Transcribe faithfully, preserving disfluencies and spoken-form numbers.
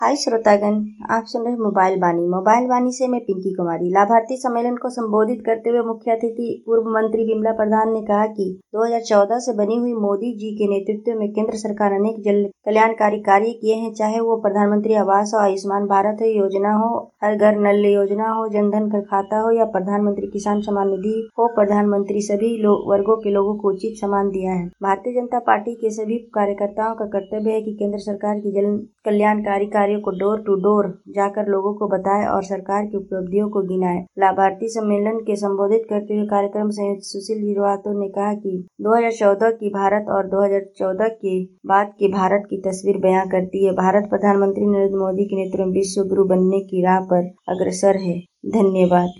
हाय श्रोतागण, आप सुन रहे मोबाइल वाणी मोबाइल वाणी से मैं पिंकी कुमारी। लाभार्थी सम्मेलन को संबोधित करते हुए मुख्य अतिथि पूर्व मंत्री विमला प्रधान ने कहा कि दो हज़ार चौदह से बनी हुई मोदी जी के नेतृत्व में केंद्र सरकार अनेक जन कल्याणकारी कार्य किए हैं, चाहे वो प्रधानमंत्री आवास हो, आयुष्मान भारत योजना हो, हर घर नल योजना हो, जनधन का खाता हो या प्रधानमंत्री किसान सम्मान निधि हो। प्रधानमंत्री सभी वर्गों के लोगों को उचित सम्मान दिया है। भारतीय जनता पार्टी के सभी कार्यकर्ताओं का कर्तव्य है कि केंद्र सरकार की जन कल्याणकारी कार्यों को डोर टू डोर जाकर लोगों को बताएं और सरकार की उपलब्धियों को गिनाएं। लाभार्थी सम्मेलन के संबोधित करते हुए कार्यक्रम संयोजक सुशील हिरवातो ने कहा कि दो हज़ार चौदह की भारत और दो हज़ार चौदह के बाद के भारत की तस्वीर बयां करती है। भारत प्रधानमंत्री नरेंद्र मोदी के नेतृत्व में विश्व गुरु बनने की राह पर अग्रसर है। धन्यवाद।